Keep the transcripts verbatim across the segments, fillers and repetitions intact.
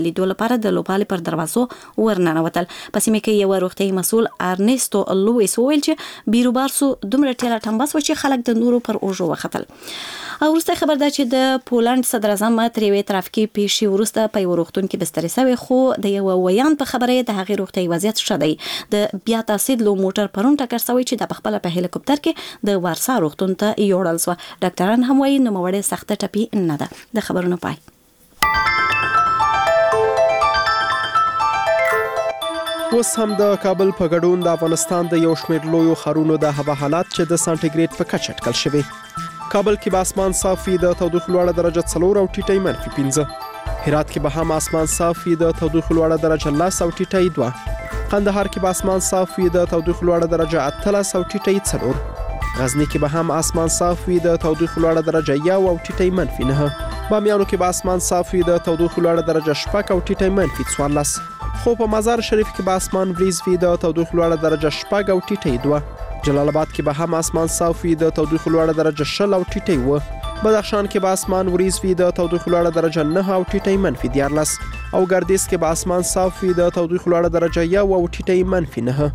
لیدو لپاره د لوبغالي پر دروازو ورننوتل. په سیمه کې یو روغتیايي مسؤل ارنستو لویس ویل چې بیروبارسو دومره ټیله ټمبس و چې خلک د نورو پر اوجو وختل. او ورسته خبر ده چې د پولند صدر اعظم تریوي ترافیکي پیښې ورسته په یو روغتون کې بستر شوی، خو د یو ویان په خبره د هغې روغتیايي وضعیت ښه دی. د بیا تاسید لو موټر پرون ټکر شوی چې د خپل په هلیکوپټر کې د وارسا روغتون ته یوړل شو. ډاکټران هم وايي نو موړې سخته ټپي نه ده. د خبرونو پای. اوس هم د کابل په ګډون د افغانستان د یو شمېر لویو ښارونو د هوا حالات چې د سانټیګریډ په کچه اټکل شوي. کابل کې به اسمان صاف وي، د تودوخې لوړه درجه څلور او ټیټی منفي پنځه. هرات کې به هم اسمان صاف وي، د تودوخې لوړه درجه لس او ټیټی دوه. قندهار کې به اسمان صاف وي، د تودوخې لوړه درجه اتلس او ټیټی څلور. غزنی کې به هم اسمان صاف وي، د تودوخې لوړه درجه یو او ټیټی منفي نهه. بامیانو کې به اسمان صاف وي، د تودوخې لوړه درجه شپږ او ټیټی منفي څوارلس. خو په مزار شریف کې به اسمان وریځ وي، د تودوخې لوړه درجه شپږ او ټیټی دوه. جلال آباد کې به هم اسمان صاف وي، د تودوخې لوړه درجه شل او ټیټی اوه. بدخشان کې به اسمان وریځ وي، د تودوخې لوړه درجه نه او ټیټی منفي دیارلس. او ګردیز کې به اسمان صاف وي، د تودوخې لوړه درجه یو او ټیټی منفي نهه.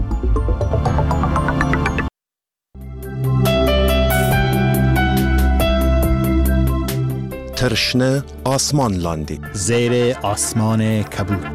ترشنه آسمان لاندې زیر آسمان کبود.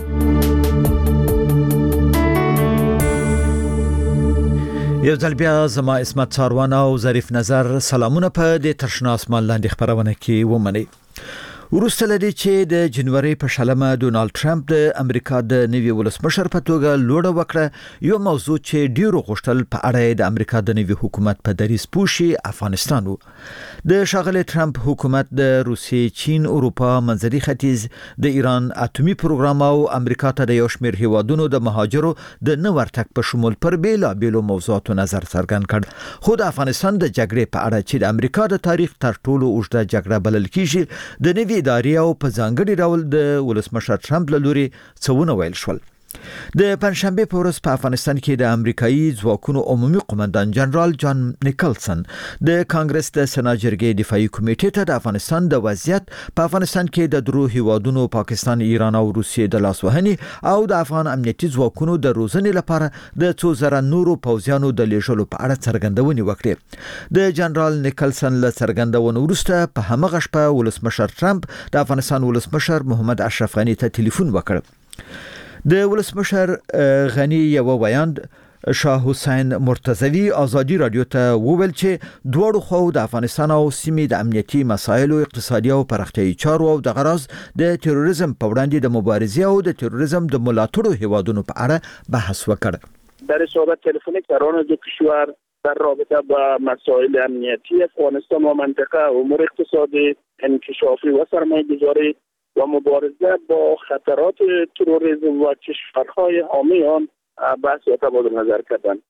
یو ځل بیا زما اسمت ساروان او ظریف نظر سلامونه په دې ترشنه آسمان لاندې خبرونه کې ومنئ. وروسته لدی چې د جنوري په شلمه ډونالد ټرمپ د امریکا د نوي ولسمشر په توګه لوړه وکړه، یو موضوع چې ډیرو غوښتل په اړه د امریکا د نوي حکومت په دریځ پوښي افغانستان وو. د ښاغلي ټرمپ حکومت د روسیې، چین، اروپا، منځني ختیځ، د ایران اټومي پروګرام او امریکا ته د یو شمېر هیوادونو د مهاجرو د نه ورتګ په شمول پر بیلابیلو موضوعاتو نظر څرګند کړ. خو د افغانستان د جګړې په اړه چې د امریکا د تاریخ تر ټولو اوږده جګړه بلل کیږي، د نوي ادارې او په ځانګړي ډول د ولسمشر ټرمپ له لوري څونه ویل شول. د پنځشنبه په ورځ په افغانستان کې د امریکایي ځواکونو عمومي قومندان جنرال جان نیکلسن د کانګرس د سناجرګي دفاعي کمیټې ته د افغانستان د وضعیت، په افغانستان کې د درو هیوادونو پاکستان، ایران او روسیې د لاسوهنې او د افغان امنیتي ځواکونو د روزنې لپاره د څو زره نورو پوځیانو د لیږلو په اړه څرګندونې وکړې. د جنرال نیکلسن له څرګندونې وروسته په همغه شپه ولسمشر ټرمپ د افغانستان ولسمشر محمد اشرف غني ته ټلیفون وکړ. د ولسمشر غني یو ویاند شاه حسین مرتضوی ازادي رادیو ته وویل چې دوړو خو د افغانستان او سیمې د امنیتي مسایلو، اقتصادي او پرمختیایي چارو او د غرض د تروریزم په وړاندې د مبارزې او د تروریزم د ملاتړو هیوادونو په اړه بحث وکړ. در صحبت تلفنی سران دو کشور در رابطه با مسائل امنیتی افغانستان و منطقه، امور اقتصادی، انکشافی و سرمایه‌گذاری و مبارزه با خطرات تروریسم و کشورهای حامی آن بحث و تبادل نظر کردند.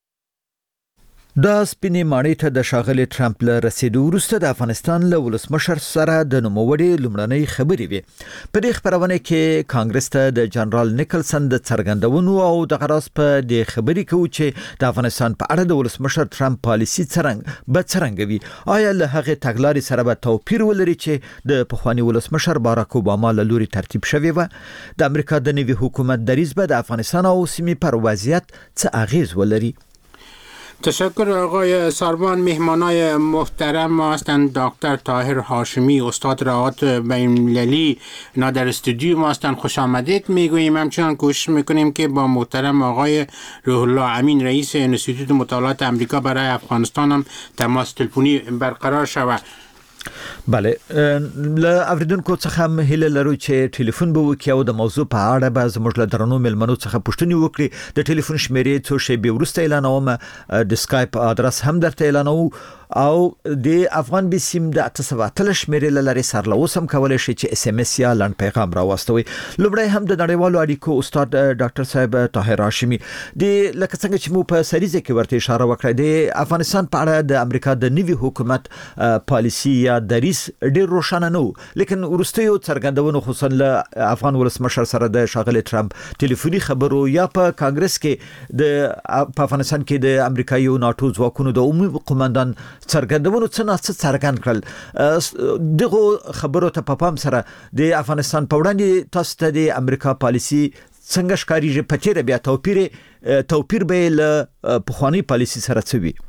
دا سپینې ماڼۍ ته د ښاغلي ټرمپ له رسېدو وروسته د افغانستان له ولسمشر سره د نوموړې لومړنۍ خبرې وې. په دې خپرونه کې کانګرس ته د جنرال نیکلسن د څرګندونو او د غرض په دې خبرې کوو چې د افغانستان په اړه د ولسمشر ټرمپ پالیسي څرنګه به څرنګه وي. آیا له هغې تګلارې سره به توپیر ولري چې د پخواني ولسمشر باراک اوباما له لوري ترتیب شوې وه؟ د امریکا د نوي حکومت دریځ به د افغانستان او سیمې پر وضعیت څه اغیز ولري؟ تشکر آقای ساربان. مهمانای محترم ما هستند دکتر طاهر هاشمی، استاد رعایت بین‌المللی نا در استودیو ما هستند. خوش آمدید میگوییم. همچنان کوشش میکنیم که با محترم آقای روح الله امین رئیس انستیتوت مطالعات امریکا برای افغانستان هم تماس تلفنی برقرار شود. بله، له اوریدونکو څخه هم هیله لرو چې ټلیفون به وکړي او د موضوع په اړه به زموږ له درنو مېلمنو څخه پوښتنې وکړي. د ټلیفون شمیرې څو شېبې وروسته اعلانوم، د سکایپ ادرس هم درته اعلانوو او د افغان بي سیم د اته سوه اتلس شمیرې له لارې سره له اوس هم کولی شي چې اس ام اس یا لنډ پیغام راواستوي. لومړی هم د نړیوالو اړیکو استاد ډاکټر صاحب طاهر هاشمي، د لکه څنګه چې مو په سریزه کې ورته اشاره وکړه، د افغانستان په اړه د امریکا د نوي حکومت پالیسي یا دریس ډیر روښانه نه و، لیکن ورستیو څرګندونو خصوصا له افغان ولسمشر سره د شاغلي ټرمپ ټلیفوني خبرو یا په کانګرس کې د په افغانستان کې د امریکایي او ناتو ځواکونو د عمومي قوماندان څرګندونو څه نه څه څرګند کړل. دغه خبرو ته په پام سره د افغانستان په وړاندې تاسو ته د امریکا پالیسی څنګه ښکاري؟ په چیرې بیا توپیر توپیر به له پخوانی پالیسی سره څه وي؟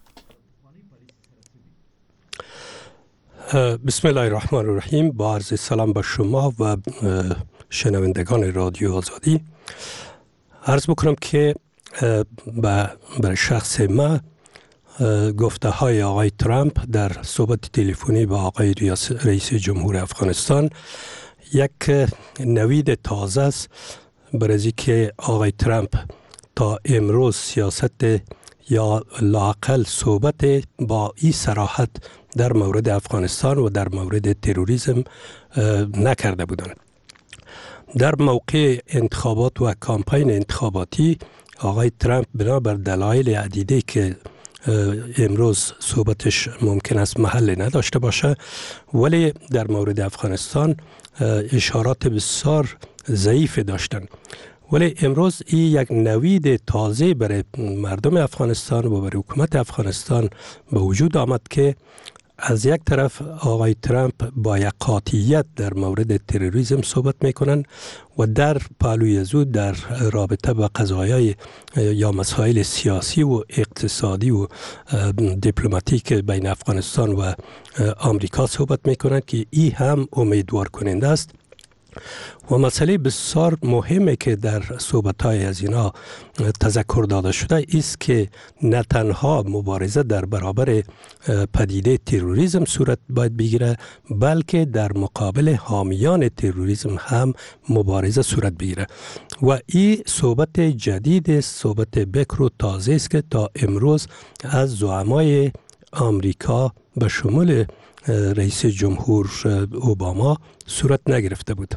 بسم الله الرحمن الرحیم. با عرض سلام به شما و شنوندگان رادیو آزادی. عرض بکنم که برای شخص ما گفته های آقای ترامپ در صحبت تلفنی با آقای رئیس جمهور افغانستان یک نوید تازه است، برای که آقای ترامپ تا امروز سیاست یا لااقل صحبت با این صراحت در مورد افغانستان و در مورد تروریسم نکرده بودند. در موقع انتخابات و کامپین انتخاباتی آقای ترامپ بنابر دلایل عدیده که امروز صحبتش ممکن است محل نداشته باشه، ولی در مورد افغانستان اشارات بسیار ضعیف داشتند. ولی امروز این یک نوید تازه برای مردم افغانستان و برای حکومت افغانستان به وجود آمد که از یک طرف آقای ترامپ با یک قاطعیت در مورد تروریسم صحبت میکنن و در پهلوی زود در رابطه با قضایای یا مسائل سیاسی و اقتصادی و دیپلماتیک بین افغانستان و آمریکا صحبت میکنن که این هم امیدوار کننده است. و مسئله بسیار مهمه که در صحبت‌های از اینا تذکر داده شده است که نه تنها مبارزه در برابر پدیده تروریسم صورت باید بگیره، بلکه در مقابل حامیان تروریسم هم مبارزه صورت بگیره. و این صحبت جدید است، صحبت بکر و تازه است که تا امروز از زعمای آمریکا به شمول رئیس جمهور اوباما صورت نگرفته بود.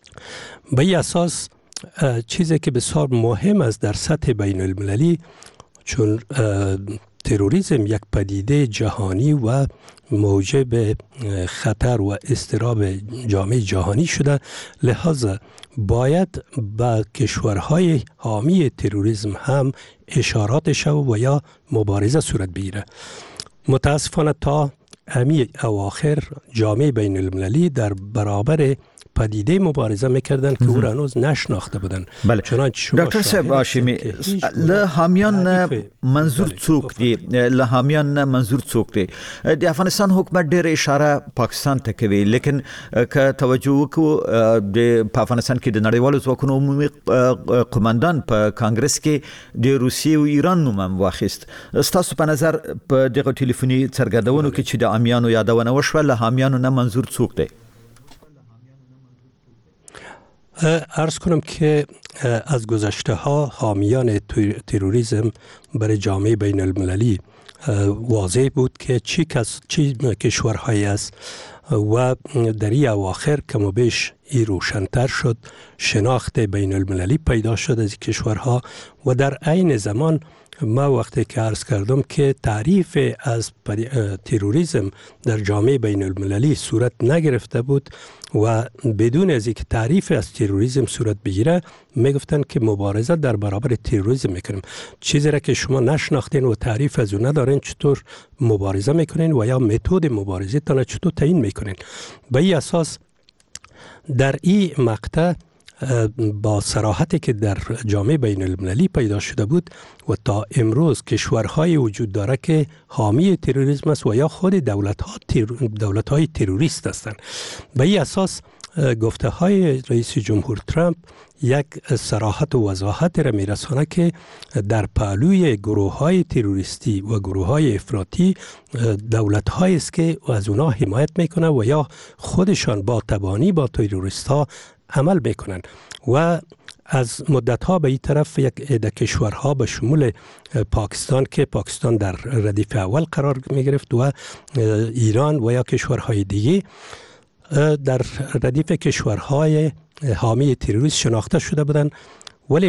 به این اساس چیزی که بسیار مهم است در سطح بین المللی، چون تروریسم یک پدیده جهانی و موجب خطر و اضطراب جامعه جهانی شده، لذا باید با کشورهای حامی تروریسم هم اشارات شود و یا مبارزه صورت بگیره. متاسفانه تا همین اواخر جامعه بین المللی در برابر پدیده مبارزه میکردن که او را هنوز نشناخته بودن. بله. دکتر صاحب هاشمی، له حامیان منظور څوک دی؟ له حامیان منظور څوک دی؟ د افغانستان حکومت ډېر اشاره پاکستان ته کوي، لیکن که توجه وکړو د افغانستان کې د نړیوالو ځواکونو عمومي قوماندان په کانګرس کې د روسیې او ایران نوم هم واخیست. ستاسو په نظر په دغه ټلیفوني څرګندونو کې چې د حامیانو یادونه وشوه، له حامیانو نه منظور څوک دی؟ عرض کنم که از گذشته ها حامیان تروریسم برای جامعه بین المللی واضح بود که چی, کس چی کشورهایی است و در این اواخر کم و بیش ای روشن‌تر شد، شناخت بین المللی پیدا شد از کشورها و در عین زمان ما وقتی که عرض کردم که تعریف از تروریسم در جامعه بین المللی صورت نگرفته بود و بدون از اینکه تعریف از تروریسم صورت بگیره میگفتن که مبارزه در برابر تروریسم میکنیم. چیزی را که شما نشناختین و تعریف از اون ندارین چطور مبارزه میکنین و یا متد مبارزه تان چطور تعیین میکنین. به این اساس در این مقطع با صراحتی که در جامعه بین المللی پیدا شده بود و تا امروز کشورهای وجود داره که حامی تروریسم است و یا خود دولت‌ها دولت‌های تروریست هستند. به این اساس گفته های رئیس جمهور ترامپ یک صراحت و وضاحت را میرسانه که در پهلوی گروه های تروریستی و گروه های افراطی دولت هایی است که از اونا حمایت میکنه و یا خودشان با تبانی با تروریست ها عمل میکنن و از مدت ها به این طرف یک عده کشورها به شمول پاکستان که پاکستان در ردیف اول قرار می گرفت و ایران و یا کشورهای دیگه در ردیف کشورهای حامی تروریست شناخته شده بودند، ولی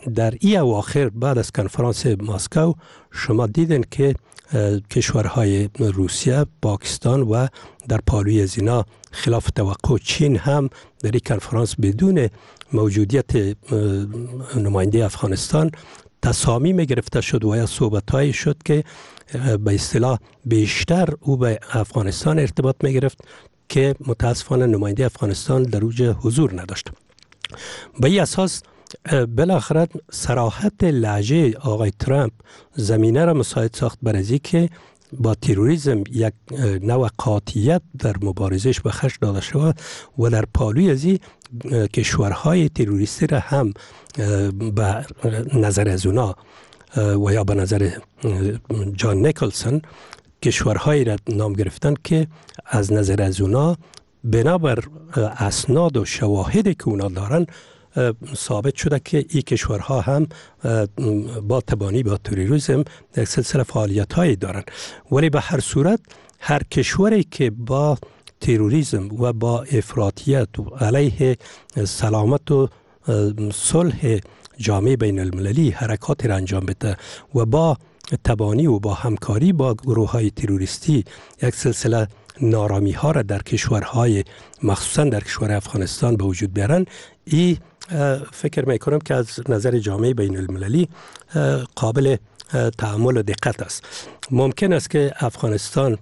در ای اواخر بعد از کنفرانس مسکو شما دیدن که کشورهای روسیه، پاکستان و در پالوی از اینا خلاف توقع چین هم در این کنفرانس بدون موجودیت نماینده افغانستان تصامیم گرفته شد و یا صحبت‌هایی شد که به اصطلاح بیشتر او به افغانستان ارتباط می گرفت که متاسفانه نماینده افغانستان در اوج حضور نداشت. به این اساس بالاخره صراحت لهجه آقای ترامپ زمینه را مساعد ساخت برای که با تروریسم یک نوع قاطعیت در مبارزش به خرج داده شود و در پالوی از این کشورهای تروریستی را هم به نظر از اونا و یا به نظر جان نیکلسون کشورهایی را نام گرفتن که از نظر از اونا بنابر اسناد و شواهدی که اونا دارن ثابت شده که این کشورها هم با تبانی با تروریسم یک سلسله فعالیت هایی دارن. ولی به هر صورت هر کشوری که با تروریسم و با افراطیت و علیه سلامت و صلح جامعه بین المللی حرکات را انجام بده و با تبانی و با همکاری با گروه های تروریستی یک سلسله نارامی ها را در کشورهای مخصوصا در کشور افغانستان به وجود بیارن، این فکر میکنم که از نظر جامعه بین المللی قابل تأمل و دقت است. ممکن است که افغانستان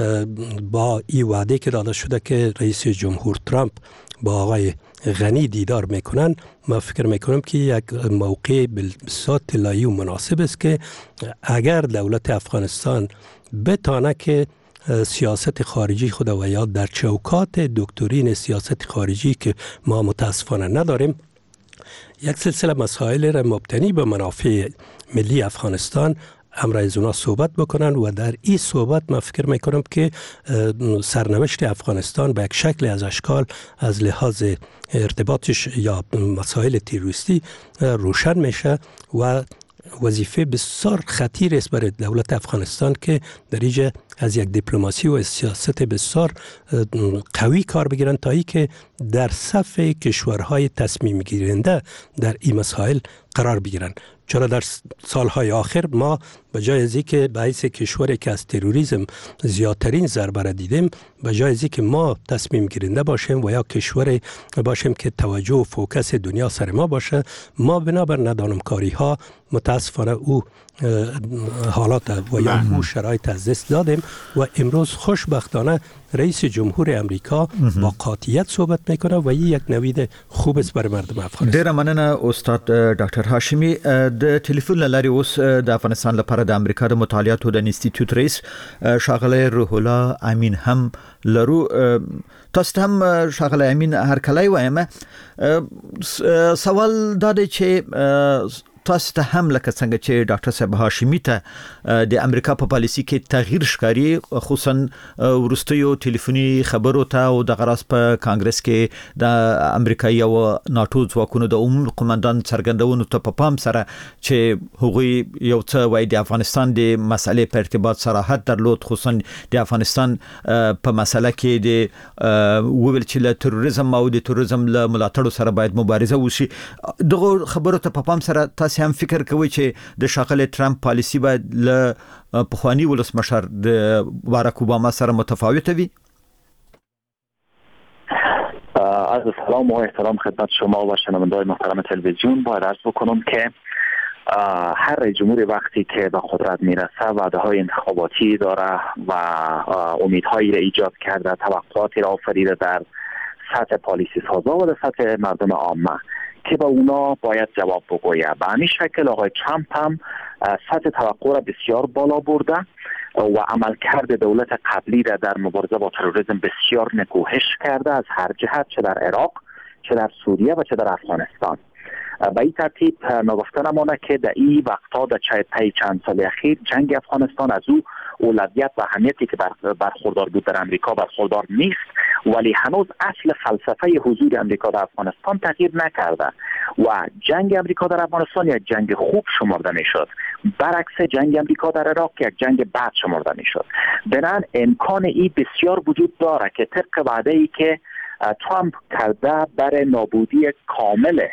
با این وعده که داده شده که رئیس جمهور ترامپ با آقای غنی دیدار میکنن، ما فکر میکنم که یک موقع بسیار طلایی و مناسب است که اگر دولت افغانستان بتانه که سیاست خارجی خود و یا در چوکات دکترین سیاست خارجی که ما متاسفانه نداریم یک سلسله مسائل را مبتنی به منافع ملی افغانستان امر از اونا صحبت بکنن و در این صحبت من فکر میکنم که سرنوشت افغانستان به یک شکل از اشکال از لحاظ ارتباطش یا مسائل تروریستی روشن میشه و وظیفه بسیار خطیر است برای دولت افغانستان که در اینجا از یک دیپلماسی و سیاست بسیار قوی کار بگیرن تا ای که در صف کشورهای تصمیم گیرنده در این مسائل قرار بگیرن. چرا در سالهای آخر ما به جای از اینکه به حیث کشوری که از تروریسم زیادترین ضربه را دیدیم، به جای از اینکه ما تصمیم گیرنده باشیم و یا کشوری باشیم که توجه و فوکس دنیا سر ما باشه، ما بنابر ندانمکاری ها متاسفانه او حالات و یا او شرایط از دست دادیم و امروز خوشبختانه رئیس جمهور امریکا با قاطعیت صحبت میکنه و این یک نوید خوب است برای مردم افغانستان. ډیره مننه استاد ډاکټر هاشمي. د ټلیفون لاري اوس د افغانستان لپاره د امریکا د مطالعاتو د انسټیټیوټ رئیس شاغله روح الله امین هم لرو. تاسو هم شاغله امین هر کله وایم سوال دا دی چې تاسو ته هم لکه څنګه چې ډاکټر صاحب هاشمي ته د امریکا په پالیسي کې تغییر ښکاري، خصوصا ورستیو ټلیفوني خبرو ته او د غراس په کانګرس کې د امریکایي او ناتو ځواکونو د عمومي قومندان څرګندونو ته په پام سره چې هغوی یو څه وایي د افغانستان د مسلې په ارتباط صراحت درلود، خصوصا د افغانستان په مسله کې د وویل چې له تروریزم او د تروریزم له ملاتړو سره باید مبارزه وشي. دغه خبرو ته په پام سره تاسو هم فکر کوي چې د شاغله ترامپ پالیسی باید له پخوانی ولسمشر د باراک اوباما سره متفاوته وي؟ از سلام و احترام خدمت شما و شنونده‌های محترم تلویزیون باید عرض بکنم که هر رئیس جمهوری وقتی که به قدرت میرسه وعده‌های انتخاباتی داره و امیدهایی را ایجاد کرده، توقعاتی را آفریده در سطح پالیسی سازا و در سطح مردم عامه که با اونا باید جواب بگویه. به همین شکل آقای ترامپ هم سطح توقع را بسیار بالا برده و عملکرد دولت قبلی را در مبارزه با تروریسم بسیار نکوهش کرده از هر جهت، چه در عراق، چه در سوریه و چه در افغانستان. به این ترتیب نگفته نمانه که در این وقتا در طی چند سال اخیر جنگ افغانستان از او اولویت و اهمیتی که برخوردار بود در امریکا برخوردار نیست، ولی هنوز اصل فلسفه حضور امریکا در افغانستان تغییر نکرده و جنگ امریکا در افغانستان یک جنگ خوب شمرده میشد، برعکس جنگ امریکا در عراق یک جنگ بد شمرده میشد. بنابراین امکان این بسیار وجود داره که طبق وعده‌ای که ترامپ کرده برای نابودی کامل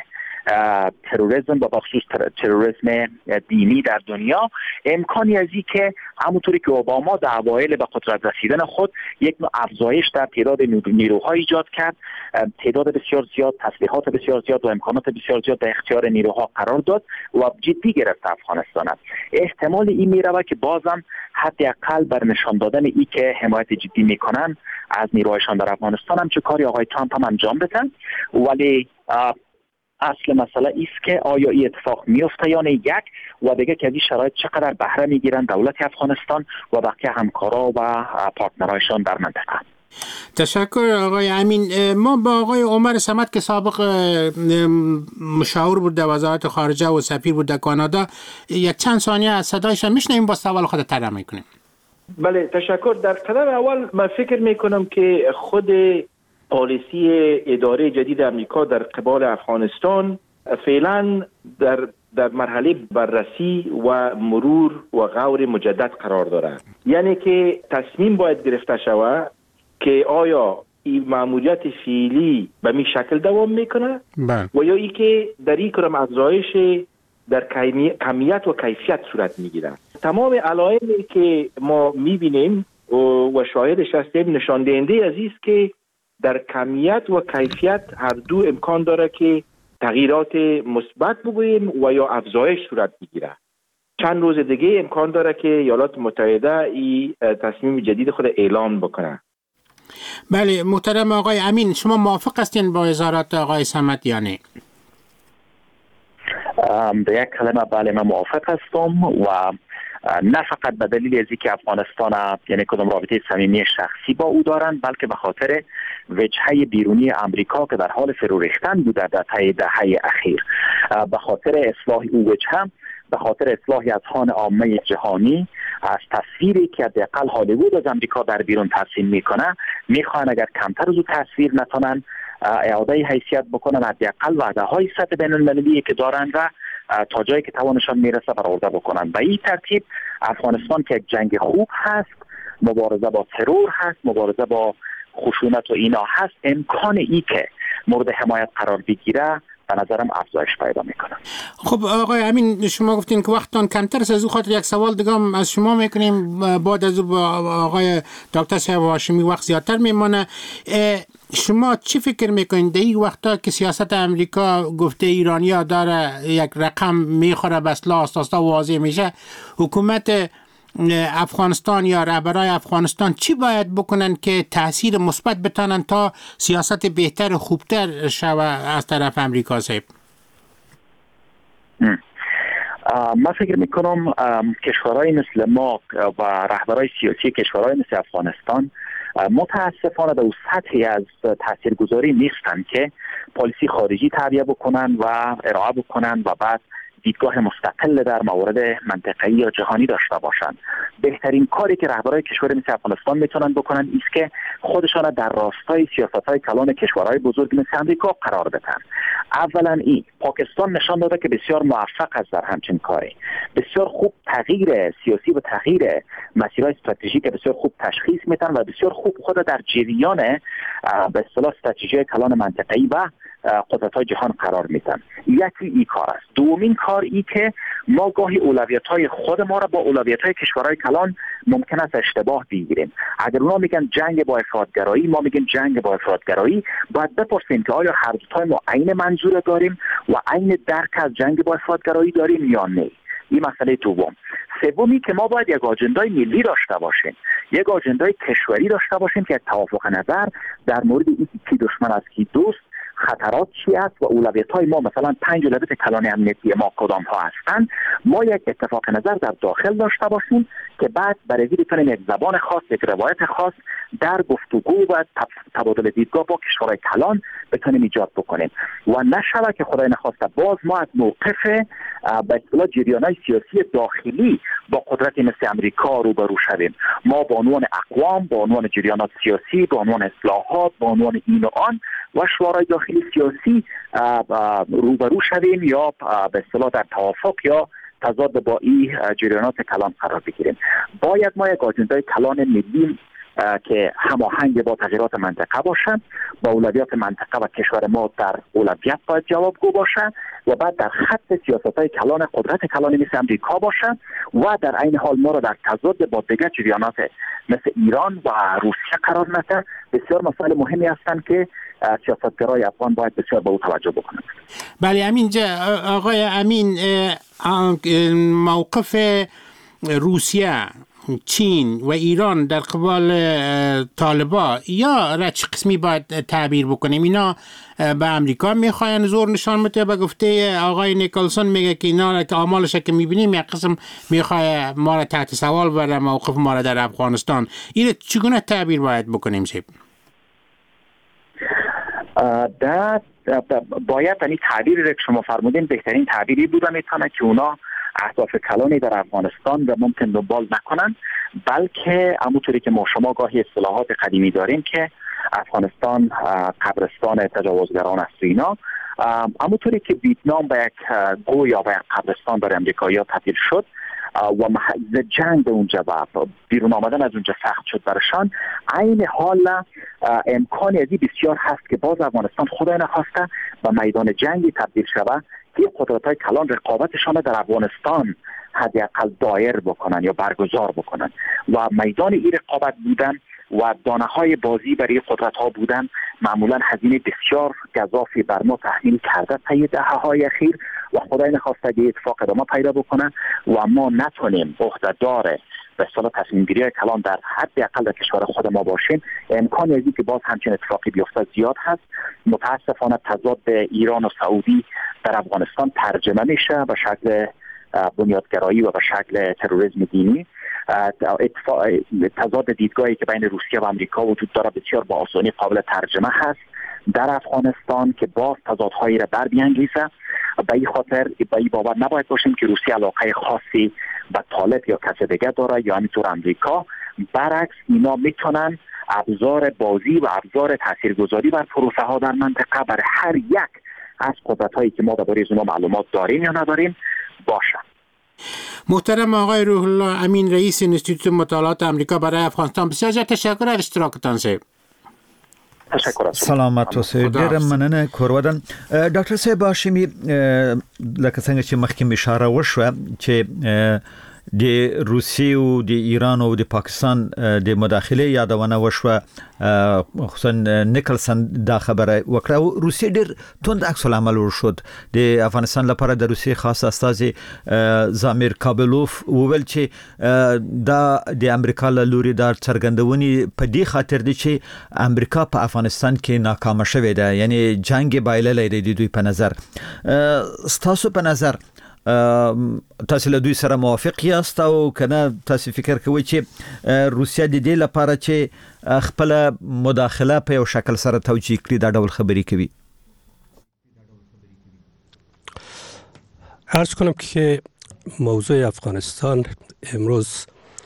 تروریسم و بخصوص تروریسم دینی در دنیا، امکانی از این که همونطوری که اوباما در اوایل به قدرت رسیدن خود یک نوع افزایش در تعداد نیروها ایجاد کرد، تعداد بسیار زیاد، تسلیحات بسیار زیاد و امکانات بسیار زیاد در اختیار نیروها قرار داد و جدی گرفت افغانستان. احتمال این میره که بازم حداقل بر نشان دادن ای که حمایت جدی میکنن از نیروهایشان در افغانستان هم چه کاری آقای ترامپ هم انجام بدن. ولی اصل مسئله ایست که آیا این اتفاق میفته یا نه، یک و دیگه که از این شرایط چقدر بهره میگیرن دولت افغانستان و بقیه همکارا و پارتنرایشان در منطقه. تشکر آقای امین. ما با آقای عمر صمد که سابق مشاور بود در وزارت خارجه و سفیر بود در کانادا یک چند ثانیه از صدایشان میشنویم، با سوال خود ترجمه میکنیم. بله تشکر. در قدم اول من فکر میکنم که خود پالیسی اداره جدید امریکا در قبال افغانستان فعلا در در مرحله بررسی و مرور و غور مجدد قرار دارد. یعنی که تصمیم باید گرفته شود که آیا این مأموریت فعلی به می شکل دوام میکنه و یا ای که در این کرم افزایش در کمیت و کیفیت صورت میگیره. تمام علائمی که ما میبینیم و شاهدش هستیم نشان دهنده از است که در کمیت و کیفیت هر دو امکان داره که تغییرات مثبت بگوییم و یا افزایش صورت بگیره. چند روز دیگه امکان داره که ایالات متحده این تصمیم جدید خود اعلام بکنه. بله محترم آقای امین، شما موافق هستین با اظهارات آقای صمد یا نه؟ به یک کلمه بله من موافق هستم و نه فقط به دلیل از اینکه افغانستان یعنی کدام رابطه صمیمی شخصی با او دارند، بلکه به خاطر وجهه بیرونی امریکا که در حال فرو ریختن بوده در طی دهه اخیر، به خاطر اصلاح او وجهه، به خاطر اصلاح اذهان عامه جهانی از تصویری که حداقل هالیوود از امریکا در بیرون ترسیم میکنه، میخوان اگر کمتر از او تصویر نتونن اعاده حیثیت بکنن، حداقل وعده های سطح بین المللی که دارن و تا جایی که توانشان میرسه برآورده بکنن. به این ترتیب افغانستان که یک جنگ خوب هست، مبارزه با ترور هست، مبارزه با خشونت و اینا هست، امکان ای که مورد حمایت قرار بگیره به نظرم افزایش پیدا میکنه. خب آقای امین، شما گفتین که وقتتون کمتر است، از او خاطر یک سوال دیگه هم از شما میکنیم، بعد از او با آقای دکتر صاحب هاشمی وقت زیادتر میمونه. شما چی فکر میکنید در این وقتا که سیاست امریکا گفته ایرانیا داره یک رقم میخوره بس لا اساسا واضح میشه، حکومت افغانستان یا رهبرای افغانستان چی باید بکنن که تاثیر مثبت بتونن تا سیاست بهتر و خوبتر شوه از طرف امریکا صاحب؟ من فکر میکنم کشورهای مثل ما و رهبرای سیاسی کشورهای مثل افغانستان متاسفانه در سطحی از تاثیرگذاری نیستن که پالیسی خارجی تعبیه بکنن و ارائه بکنن و بعد دیدگاه مستقل در موارد منطقه‌ای یا جهانی داشته باشند. بهترین کاری که رهبران کشور مثل افغانستان میتونن بکنن است که خودشان در راستای سیاست‌های کلان کشورهای بزرگ مثل آمریکا قرار بدن. اولا این پاکستان نشان داده که بسیار موفق است در همچین کاری. بسیار خوب تغییر سیاسی و تغییر مسیرهای استراتژیک بسیار خوب تشخیص میدن و بسیار خوب خود در جریان به اصطلاح استراتژی کلان منطقه‌ای و قدرت‌های جهان قرار میدن. یکی این کار است. دومین کار ای که ما گاهی اولویت‌های خود ما را با اولویت‌های کشورهای کلان ممکن است اشتباه بگیریم. اگر اونا میگن جنگ با افراطگرایی، ما میگیم جنگ با افراطگرایی، باید بپرسیم که آیا هر دوتای ما عین منظور داریم و عین درک از جنگ با افراطگرایی داریم یا نه؟ این مسئله دوم. سومی که ما باید یک آجندای ملی داشته باشیم، یک آجندای کشوری داشته باشیم که توافق نظر در مورد این کی دشمن است کی دوست، خطرات چی است و اولویت‌های ما، مثلا پنج اولویت کلان امنیتی ما کدام ها هستند. ما یک اتفاق نظر در داخل داشته باشیم که بعد برای بتونیم یک زبان خاص، یک روایت خاص در گفتگو و تبادل دیدگاه با کشورهای کلان بتونیم ایجاد بکنیم و نشود که خدای نخواسته باز ما از موقف به اصطلاح جریان‌های سیاسی داخلی با قدرت مثل امریکا روبرو شویم. ما به عنوان اقوام، به عنوان جریانات سیاسی، به عنوان اصلاحات، به عنوان این و آن و شورای داخلی سیاسی روبرو شویم یا به اصطلاح در توافق یا تضاد با این جریانات کلان قرار بگیریم. باید ما یک آجندای کلان ملی که هماهنگ با تغییرات منطقه باشند، با اولویات منطقه و کشور ما در اولویت باید جوابگو باشند و بعد در خط سیاست‌های کلان قدرت کلانی مثل امریکا باشند و در عین حال ما را در تضاد با دیگر جریانات مثل ایران و روسیه قرار ندهند. بسیار مسائل مهمی هستند که سیاستگرای افغان باید بسیار به او توجه بکنند. بله امین جا آقای امین، موقف روسیه، چین و ایران در قبال طالبان یا را چه قسمی باید تعبیر بکنیم؟ اینا به امریکا میخواین زور نشان بده؟ به گفته آقای نیکلسون میگه که اینا که اعمالش که میبینیم یک قسم میخواه ما را تحت سوال بره، موقف ما را در افغانستان. این چگونه تعبیر باید بکنیم سیب؟ در باید این تعبیری که شما فرمودین بهترین تعبیری بوده میتونه که اونا اهداف کلانی در افغانستان را ممکن دنبال نکنند، بلکه همونطوری که ما شما گاهی اصطلاحات قدیمی داریم که افغانستان قبرستان تجاوزگران است. اینا همونطوری که ویتنام به یک گوی یا به یک قبرستان برای امریکایی‌ها تبدیل شد و محض جنگ به اونجا و بیرون آمدن از اونجا سخت شد برشان، عین حال امکانی ازی بسیار هست که باز افغانستان خدای نخواسته و میدان جنگی تبدیل شود که قدرت‌های کلان رقابتشان در افغانستان حداقل دایر بکنن یا برگزار بکنن و میدان این رقابت بودن و دانه‌های بازی برای قدرت‌ها بودن معمولاً هزینه بسیار گزافی بر ما تحمیل کرده طی دهه‌های اخیر و خدای نخواسته که اتفاق ادامه پیدا بکنه و ما نتونیم عهده‌دار به اصطلاح تصمیم گیری کلان در حداقل در کشور خود ما باشیم. امکانی ازی که باز همچین اتفاقی بیفته زیاد هست. متاسفانه تضاد ایران و سعودی در افغانستان ترجمه میشه به شکل بنیادگرایی و به شکل تروریسم دینی. تضاد دیدگاهی که بین روسیه و امریکا وجود داره بسیار با آسانی قابل ترجمه هست در افغانستان که باز تضادهایی را بر بیانگیزه. به این خاطر به این باور نباید باشیم که روسیه علاقه خاصی به طالب یا کسی دیگه داره یا همینطور امریکا. برعکس اینا میتونن ابزار بازی و ابزار تاثیرگذاری بر پروسه ها در منطقه برای هر یک از قدرت هایی که ما درباره اونها معلومات داریم یا نداریم باشن. محترم آقای روح الله امین، رئیس انستیتوت مطالعات امریکا برای افغانستان، بسیار زیاد تشکر از اشتراکتان سه. تشکر. سلامت اوسئ. ډېر مننه کورودن. ډاکټر صاحب هاشمي، لکه څنګه چې مخکې اشاره وشوه چې د روسیې او د ایران او د پاکستان د مداخله یادونه وشوه، خصوصا نیکلسن دا خبره وکړه او روسیې ډېر توند عکس العمل وشود. د افغانستان لپاره د روسیې خاص استازي زامیر کابلوف وویل چې دا د امریکا له لوري د څرګندونې په دې خاطر دی چې امریکا په افغانستان کې ناکام شوې ده، یعنی جنگ بایللې دی دوی په نظر. ستاسو په نظر تاسو له دوی سره موافق یاست او کنه تاسو فکر کوئ چې روسیه د دې لپاره چې خپل مداخله په یو شکل سره توجیه کړي دا ډول خبرې کوي؟ عرض کنم که موضوع افغانستان امروز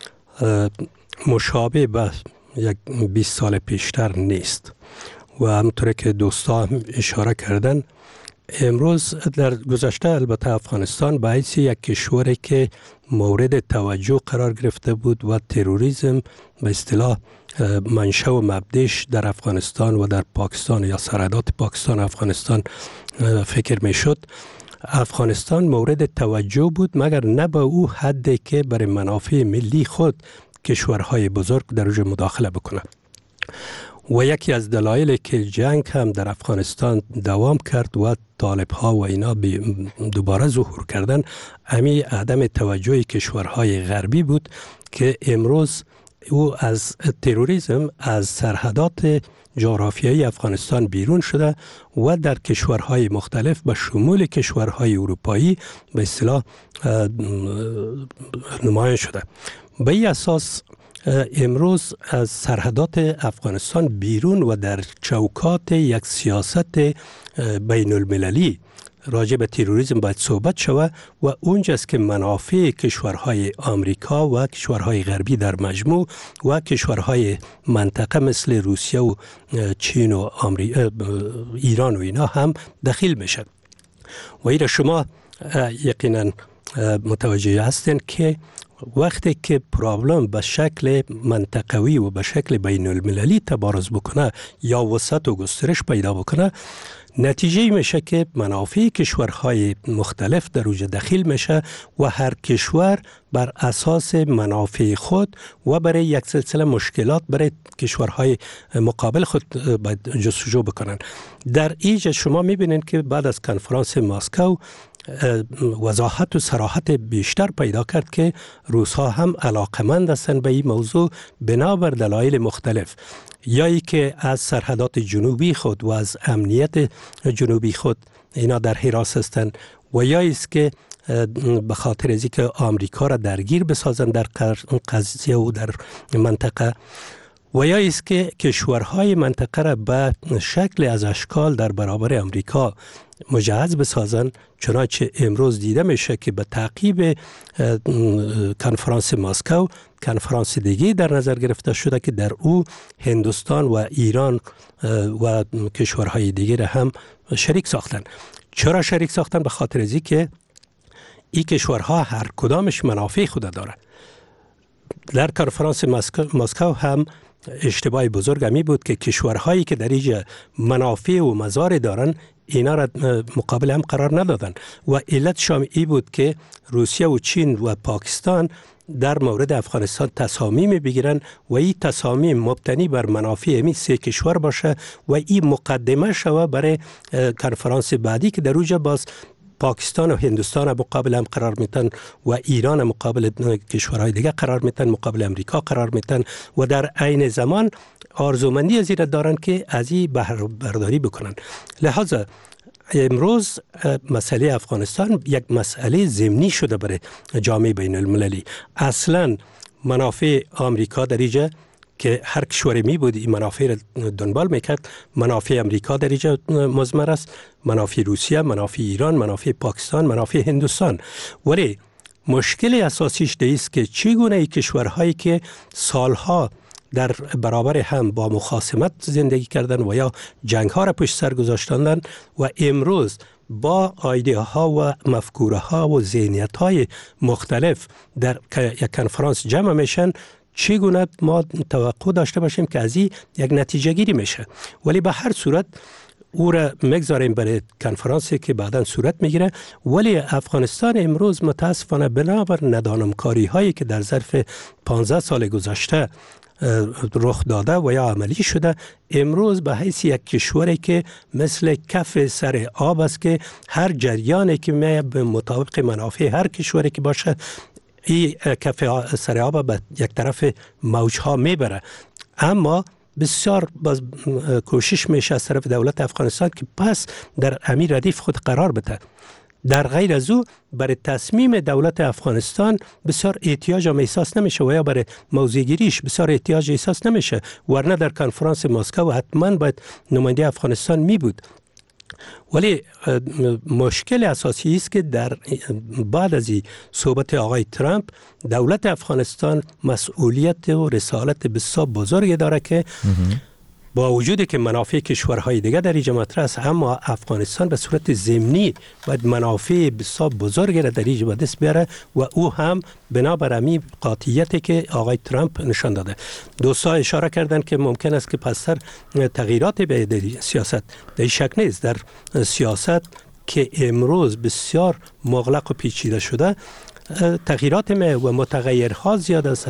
مشابه به یک بیست سال پیشتر نیست و همونطور که دوستا هم اشاره کردن امروز در گذشته البته افغانستان به حیث یک کشوری که مورد توجه قرار گرفته بود و تروریسم به اصطلاح منشأ و مبدأش در افغانستان و در پاکستان یا سرحدات پاکستان افغانستان فکر می شد، افغانستان مورد توجه بود، مگر نه به او حدی که برای منافع ملی خود کشورهای بزرگ در اونجا مداخله بکنه. و یکی از دلایلی که جنگ هم در افغانستان دوام کرد و طالب ها و اینا دوباره ظهور کردن، امی عدم توجه کشورهای غربی بود که امروز او از تروریسم از سرحدات جغرافیایی افغانستان بیرون شده و در کشورهای مختلف به شمول کشورهای اروپایی به اصطلاح نمایان شده. به این اساس امروز از سرحدات افغانستان بیرون و در چوکات یک سیاست بین المللی راجع به تروریسم باید صحبت شود و اونجاست که منافع کشورهای آمریکا و کشورهای غربی در مجموع و کشورهای منطقه مثل روسیه و چین و ایران و اینا هم دخیل میشن. و این شما یقینا متوجه هستند که وقتی که پرابلم به شکل منطقوی و به شکل بین المللی تبارز بکنه یا وسعت و گسترش پیدا بکنه، نتیجه میشه که منافع کشورهای مختلف در اوج دخیل میشه و هر کشور بر اساس منافع خود و برای یک سلسله مشکلات برای کشورهای مقابل خود باید جستجو بکنن. در اینجا شما میبینید که بعد از کنفرانس مسکو وضاحت و صراحت بیشتر پیدا کرد که روس‌ها هم علاقمند هستند به این موضوع بنابر دلایل مختلف، یا ای که از سرحدات جنوبی خود و از امنیت جنوبی خود اینا در حراس هستند، و یا است که به خاطر از اینکه آمریکا را درگیر بسازن در قضیه و در منطقه، و یا است که کشورهای منطقه را به شکل از اشکال در برابر آمریکا مجهز بسازن. چنانچه امروز دیده میشه که به تعقیب کنفرانس مسکو کنفرانس دیگه در نظر گرفته شده که در او هندوستان و ایران و کشورهای دیگه را هم شریک ساختن. چرا شریک ساختن؟ به خاطر ازی که این کشورها هر کدامش منافع خود داره. در کنفرانس مسکو هم اشتباه بزرگ همی بود که کشورهایی که در اینجا منافع و مزار دارن اینا را مقابل هم قرار ندادن و علت شام ای بود که روسیه و چین و پاکستان در مورد افغانستان تصامیم بگیرن و این تصامیم مبتنی بر منافع امی سه کشور باشه و این مقدمه شوه برای کنفرانس بعدی که در اوجا باز پاکستان و هندوستان مقابل هم قرار میتن و ایران مقابل کشورهای دیگه قرار میتن، مقابل امریکا قرار میتن و در عین زمان آرزومندی از این دارن که از این بهره برداری بکنن. لحاظا امروز مسئله افغانستان یک مسئله ضمنی شده برای جامعه بین المللی. اصلا منافع آمریکا در اینجا که هر کشوری می بود این منافع را دنبال میکرد، منافع امریکا در اینجا مضمر است، منافع روسیه، منافع ایران، منافع پاکستان، منافع هندوستان. ولی مشکل اساسیش دیست که چگونه ای کشورهایی که سالها در برابر هم با مخاصمت زندگی کردن و یا جنگ ها را پشت سر گذاشتندن و امروز با ایده ها و مفکوره ها و ذهنیت های مختلف در یک کنفرانس جمع میشن، چگونه ما توقع داشته باشیم که از این یک نتیجه گیری میشه. ولی به هر صورت او را مگذاریم برای کنفرانسی که بعدا صورت میگیره. ولی افغانستان امروز متاسفانه بنابر ندانمکاری هایی که در ظرف پانزده سال گذشته رخ داده و یا عملی شده، امروز به حیث یک کشوری که مثل کف سر آب است که هر جریانی که می به مطابق منافع هر کشوری که باشه این کف سر آب به یک طرف موجها میبره. اما بسیار باز کوشش میشه از طرف دولت افغانستان که پس در امیر ردیف خود قرار بده. در غیر از او برای تصمیم دولت افغانستان بسیار احتیاج هم احساس نمیشه و یا برای موضوع گیریش بسیار احتیاج احساس نمیشه، ورنه در کنفرانس مسکو حتما باید نماینده افغانستان می بود. ولی مشکل اساسی است که در بعد از این صحبت آقای ترامپ دولت افغانستان مسئولیت و رسالت بسیار بزرگی داره که با وجودی که منافع کشورهای دیگه در اینجا مطرح است، اما افغانستان به صورت ضمنی باید منافع بسیار بزرگی را در اینجا به دست بیاره و او هم بنابر همین قاطعیتی که آقای ترامپ نشان داده. دوستا اشاره کردن که ممکن است که پستر تغییرات به در سیاست، در شک نیست در سیاست که امروز بسیار مغلق و پیچیده شده، تغییرات و متغیرها زیاد است.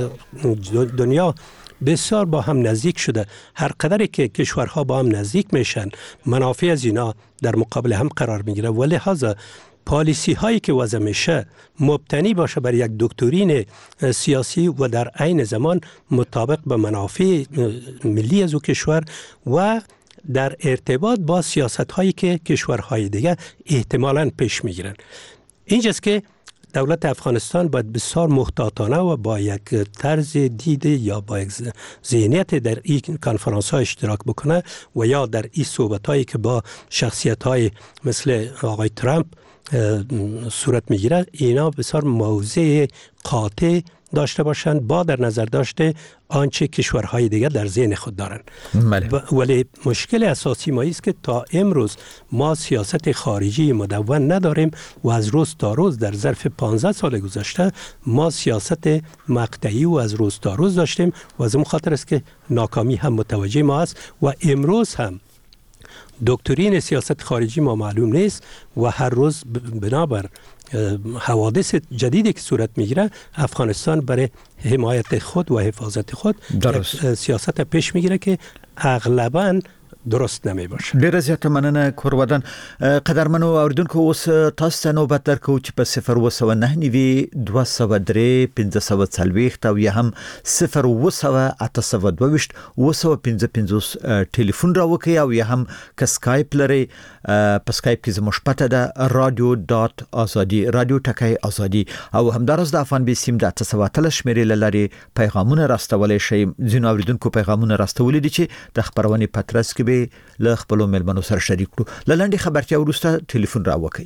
دنیا بسیار با هم نزدیک شده. هر قدری که کشورها با هم نزدیک میشن منافع از اینا در مقابل هم قرار میگیره و لحاظا پالیسی هایی که وضع میشه مبتنی باشه بر یک دکترین سیاسی و در عین زمان مطابق به منافع ملی از او کشور و در ارتباط با سیاست هایی که کشورهای دیگه احتمالاً پیش میگیرن. اینجاست که دولت افغانستان باید بسیار محتاطانه و با یک طرز دید یا با یک ذهنیت در این کنفرانس ها اشتراک بکنه و یا در این صحبت هایی که با شخصیت های مثل آقای ترامپ صورت میگیره، اینا بسیار موضع قاطع داشته باشند با در نظر داشته آنچه کشورهای دیگر در ذهن خود دارند. ولی مشکل اساسی ما است که تا امروز ما سیاست خارجی مدون نداریم و از روز تا روز در ظرف پانزده سال گذشته ما سیاست مقطعی و از روز تا روز داشتیم و از اون خاطر است که ناکامی هم متوجه ما است و امروز هم دکترین سیاست خارجی ما معلوم نیست و هر روز بنابر حوادث جدیدی که صورت میگیره افغانستان برای حمایت خود و حفاظت خود سیاست پیش میگیره که اغلباً درست نمی باشه. ډیره زیاته مننه کورودن. قدرمنو اوریدونکو اوس تاسو ته نوبت درکو چې په صفر اوه سوه نهه نوي دوه سوه درې پنځه سوه څلوېښت او یا هم صفر اوه سوه اته سوه دوه ویشت اوه سوه پنځه پنځوس ټلیفون راوکړئ او یا هم که سکایپ لرئ په سکایپ کې زموږ پته ده رادیو ډاټ ازادي رادیو ټکی ازادي او همدارس د افغان بي سیم د اته سوه اتلس شمیرې له لارې پیغامونه راستولی شئ. ځینو اوریدونکو پیغامونه راستولي دي چې د خپرونې پترس کې له خپلو ملمنو سره شریک کړو. له لنډې خبرتیا وروسته ټلیفون راوکړئ.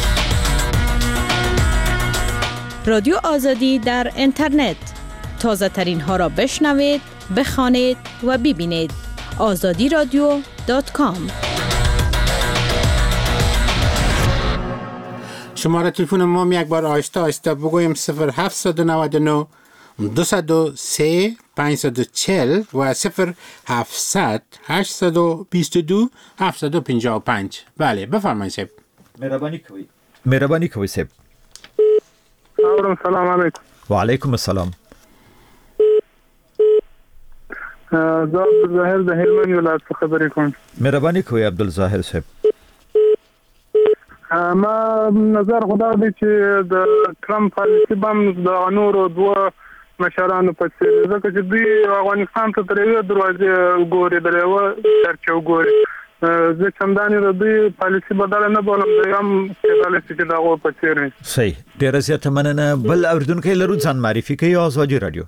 رادیو آزادی در اینترنت تازه ترین ها را بشنوید، بخوانید و ببینید. آزادی رادیو دات کام. شماره تلفن ما یک بار آهسته آهسته بگویم صفر هفت نه نه دو صفر سه پنج چهار صفر و صفر هفتصد هشتصد و بیست و دو هفتصد و پنجاه و پنج. بله بفرمایید صاحب. مهربانی کوي. مهربانی کوي صاحب. سلام علیکم. و علیکم السلام. زه عبدالظاهر د هلمند ولایت څخه خبرې کوم. مهربانی کوي عبدالظاهر صاحب. ما نظر خدا دی چې د ټرمپ پالیسي بم د نورو دوه مشرانو په څیر ځکه چې دوی افغانستان ته تر یوې دروازې ګوري د یوه چرچو ګوري. زه چندانې د دوی پالیسي بدله نه بولم، دوی هم کېدلی شي چې د هغو په څیر وي. صحیح. ډېره زیاته مننه. بل اورېدونکی لرو ځان معرفي کوي. ازادي راډیو.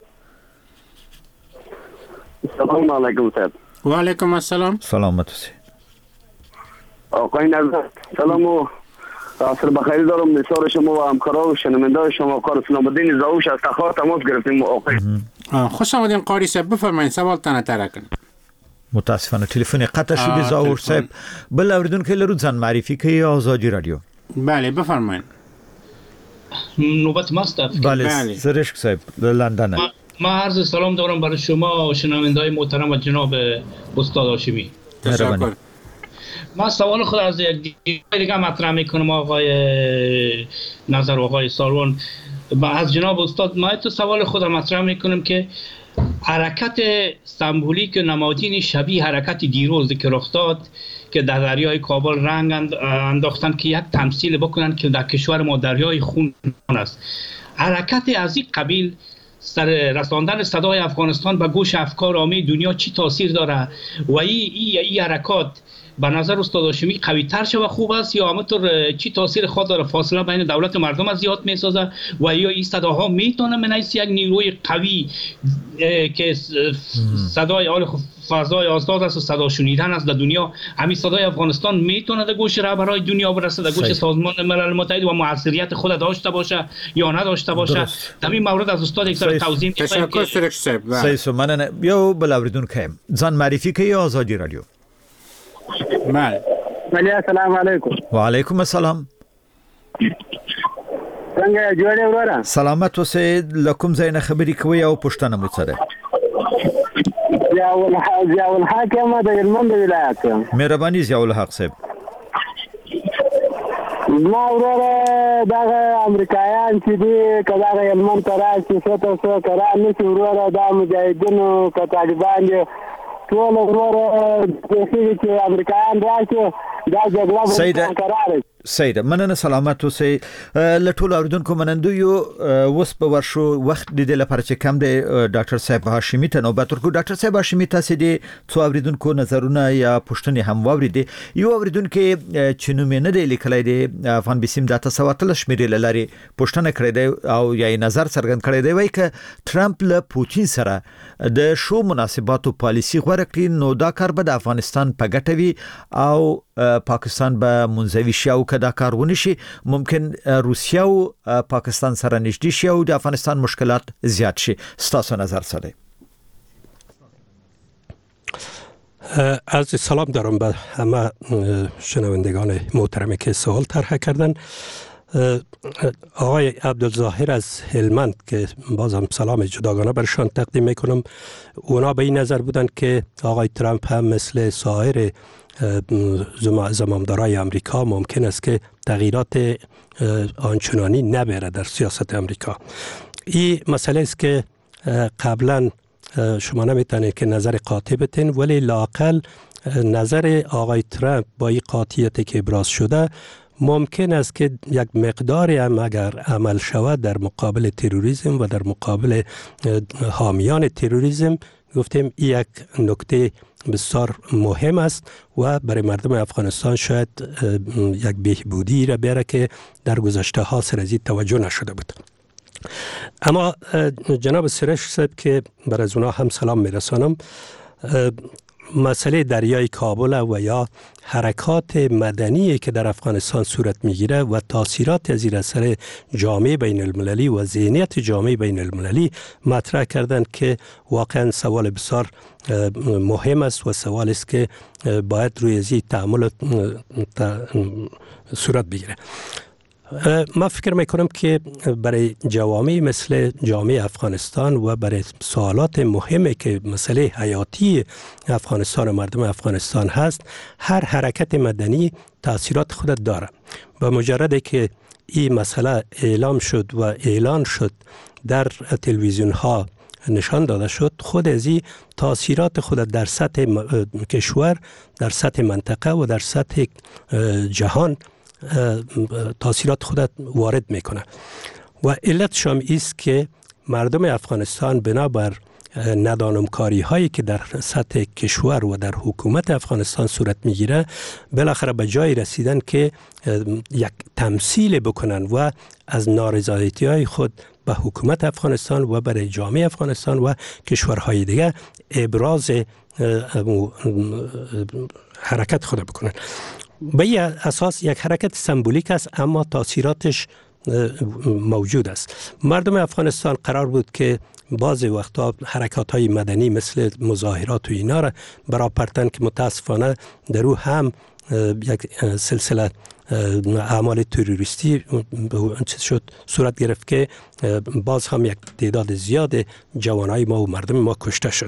السلام علیکم صاحب. وعلیکم السلام. سلامت اوسئ. آقای نظر سلام و عصر بخیر دارم. نثار شما و همکارا و شنونده شما کار اسلام الدین زاوش از تخار تماس گرفتیم. آقای خوش آمدین قاری صاحب، بفرمایید سوال تنه تره کنید. متاسفانه تلفن قطع شده زاوش صاحب. بل اوریدونکی لرو ځان معرفی کوي. آزادی رادیو. بله بفرمایید. نوبت ماست. بله سرشک صاحب لندن. ما عرض سلام دارم برای شما و شنونده‌های محترم و جناب استاد هاشمی. تشکر. ما سوال خود از یک دیگه مطرح میکنم آقای نظر و آقای ساروان. از جناب استاد ما تو سوال خود مطرح میکنم که حرکت سمبولیک نمادین شبیه حرکت دیروز که رخ داد که در دریای کابل رنگ انداختن که یک تمثیل بکنن که در کشور ما دریای خون است. حرکت از این قبیل سر رساندن صدای افغانستان به گوش افکار عامه دنیا چی تاثیر داره و این ای, ای حرکات به نظر استاد هاشمی قوی تر شده خوب است یا همونطور چی تاثیر خود داره فاصله بین دولت و مردم از زیاد میسازه و یا این صداها میتونه منیس یک نیروی قوی که صدای آل فضای آزاد است و صدا شنیدن است در دنیا، همین صدای افغانستان میتونه در گوش رهبرای دنیا برسه، در گوش سازمان ملل متحد و موثریت خود داشته باشه یا نداشته باشه. در این مورد از استاد یک سر توضیح می‌خوایم. تشکر سرک صاحب. صحیح سمانه. یو بل اوریدونکی ځان معرفي کوي. آزادی رادیو. بله. بله السلام علیکم. و علیکم السلام. څنګه جوړ یې وراره؟ سلامت اوسئ. لکم زین خبرې کوي او پښتنه مو سره. ضیاء الحق ضیاء الحق ما د هلمند ولایت. مهرباني ضیاء الحق صاحب. ما وراره دا امریکایان چې دی کله هلمند ته راشي څه څه کړه نه چې وراره دا مجاهدینو که طالبان دي ټول وراره چې امریکایان راشي دا جګړه قرار سید مننه. سلامت اوسئ. له ټولو اوریدونکو منندویو اوس په ورشو وخت د دې لپاره چې کم دی ډاکټر صاحب هاشمي ته نوبت ورکړو. ډاکټر صاحب هاشمي تاسو دې څو اوریدونکو نظرونه یا پوښتنې هم واوریدې. یو اوریدونکو چې نوم نه دی لیکلی دی افغان بسیم د اته سوه اتلس شمیرې له لارې پوښتنه کړې دی او یا نظر څرګند کړی دی وایي که ټرمپ له پوتین سره د شو مناسباتو پالیسي غوره کړي نو دا کار به د افغانستان په ګټه وي او پاکستان به منزوي شي او کدا کارونه شي ممکن روسیه او پاکستان سره نږدې شي او د افغانستان مشکلات زیات شي. ستاسو نظر څه دی؟ از سلام دارم به همه شنوندگان محترمی که سوال طرح کردن. آقای عبدالظاهر از هلمند که بازم سلام جداگانه برشان تقدیم میکنم، اونا به این نظر بودند که آقای ترامپ هم مثل سایر زمامدارای امریکا ممکن است که تغییرات آنچنانی نبره در سیاست امریکا. این مسئله است که قبلا شما نمیتونید که نظر قاطع بتین، ولی لااقل نظر آقای ترامپ با این قاطعیتی که ابراز شده ممکن است که یک مقداری هم اگر عمل شود در مقابل تروریسم و در مقابل حامیان تروریسم، گفتیم یک نکته بسیار مهم است و برای مردم افغانستان شاید یک بهبودی را بیاره که در گذشته ها سرزی توجه نشده بود. اما جناب سرش صاحب که بر از اونا هم سلام میرسانم، مسئله دریای کابل و یا حرکات مدنی که در افغانستان صورت میگیره و تاثیرات از این اثر جامعه بین المللی و ذهنیت جامعه بین المللی مطرح کردند که واقعا سوال بسیار مهم است و سوال است که باید روی ازی تعامل صورت بگیره. من فکر میکنم که برای جوامع مثل جامعه افغانستان و برای سوالات مهمه که مسئله حیاتی افغانستان و مردم افغانستان هست، هر حرکت مدنی تاثیرات خود داره. به مجرد که این مسئله اعلام شد و اعلان شد در تلویزیون ها نشان داده شد، خود از این تاثیرات خود در سطح کشور، در سطح منطقه و در سطح جهان تاثیرات خودت وارد میکنه و علتش هم است که مردم افغانستان بنابر ندانمکاری هایی که در سطح کشور و در حکومت افغانستان صورت میگیره، بالاخره به جای رسیدن که یک تمثیل بکنن و از نارضایتی های خود به حکومت افغانستان و برای جامعه افغانستان و کشورهای دیگه ابراز حرکت خود بکنن. به این اساس یک حرکت سمبولیک است اما تاثیراتش موجود است. مردم افغانستان قرار بود که بعضی وقتا حرکات های مدنی مثل مظاهرات و اینا را براپرتن که متاسفانه در او هم یک سلسله اعمال تروریستی چیز شد صورت گرفت که باز هم یک تعداد زیاد جوانای ما و مردم ما کشته شد.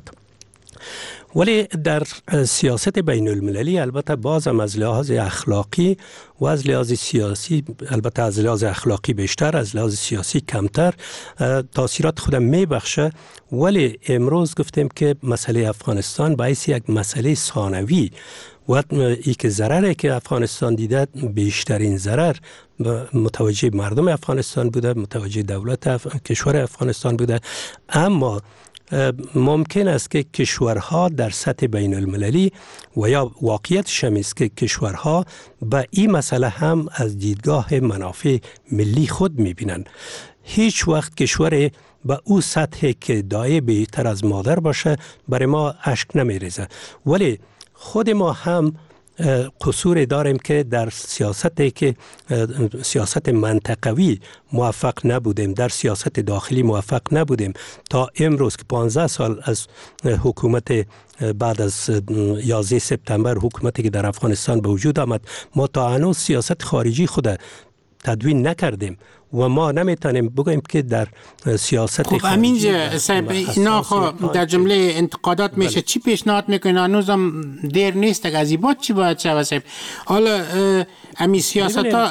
ولی در سیاست بین المللی البته باز هم از لحاظ اخلاقی و از لحاظ سیاسی، البته از لحاظ اخلاقی بیشتر، از لحاظ سیاسی کمتر تاثیرات خودم میبخشه. ولی امروز گفتیم که مسئله افغانستان باعث یک مسئله ثانوی و ای که ضرری که افغانستان دیده بیشترین ضرر متوجه مردم افغانستان بوده، متوجه دولت اف... کشور افغانستان بوده. اما ممکن است که کشورها در سطح بین المللی و یا واقعیت شمیست که کشورها به این مسئله هم از دیدگاه منافع ملی خود میبینند. هیچ وقت کشور به او سطح که دایه بهتر از مادر باشه برای ما اشک نمیریزه. ولی خود ما هم قصور داریم که در سیاستی که سیاست منطقوی موفق نبودیم، در سیاست داخلی موفق نبودیم. تا امروز که پانزده سال از حکومت بعد از یازده سپتامبر، حکومتی که در افغانستان به وجود آمد، ما تا هنوز سیاست خارجی خود تدوین نکردیم و ما نمیتونیم بگوییم که در سیاست خب امین صاحب اینا خب در جمله انتقادات میشه. چی پیشنهاد میکنین؟ هنوزم دیر نیست که از این بعد چی باید شود صاحب؟ حالا امی سیاست ها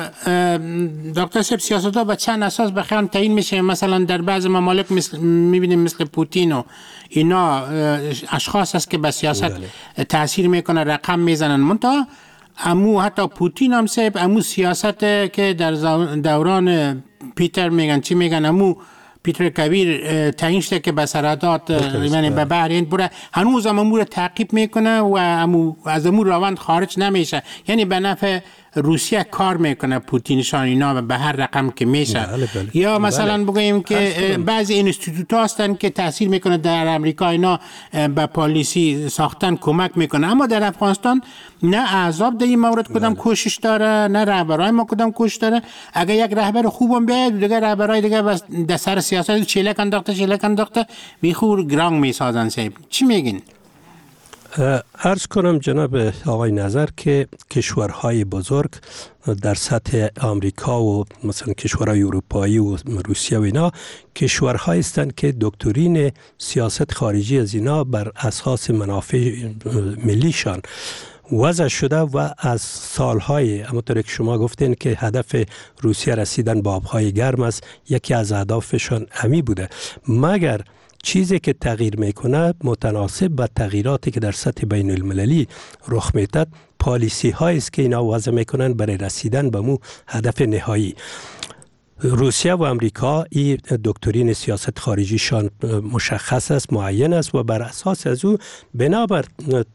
دکتر صاحب، سیاست ها به چند اساس بخیرم تعیین میشه؟ مثلا در بعض ممالک مثل میبینیم مثل پوتین و اینا اشخاص هست که به سیاست تاثیر میکنه، رقم میزنن. منتها امو حتی پوتین هم صاحب امو سیاست که در دوران پیتر میگن چی میگن امو پیتر کبیر تعیین شده که به سرحدات یعنی به بحر هند بره، هنوز هم امو رو تعقیب میکنه و امو از امو روند خارج نمیشه. یعنی به نفع روسیه کار میکنه پوتینشان اینا به هر رقم که میشه. بله بله. یا مثلا بله. بگوییم که بعضی اینستیتوت هستن که تاثیر میکنه در امریکا اینا به پالیسی ساختن کمک میکنه، اما در افغانستان نه احزاب در این مورد کدام کوشش داره، نه رهبرای ما کدام کوشش داره. اگر یک رهبر خوبم بیاد دیگه رهبرای دیگه بس در سر سیاست چیلک انداخته چیلک انداخته بیخور گرانگ میسازن. صاحب چی میگین؟ عرض کنم جناب آقای نظر که کشورهای بزرگ در سطح آمریکا و مثلا کشورهای اروپایی و روسیه و اینا کشورهایی هستند که دکترین سیاست خارجی از اینا بر اساس منافع ملیشان وضع شده و از سالهای همونطور که شما گفتین که هدف روسیه رسیدن به آبهای گرم است، یکی از اهدافشان همی بوده، مگر چیزی که تغییر میکنه متناسب با تغییراتی که در سطح بین المللی رخ میدهد پالیسی هایی است که اینا وضع میکنن برای رسیدن به مو هدف نهایی. روسیه و امریکا این دکترین سیاست خارجیشان مشخص است، معین است و بر اساس از او بنابر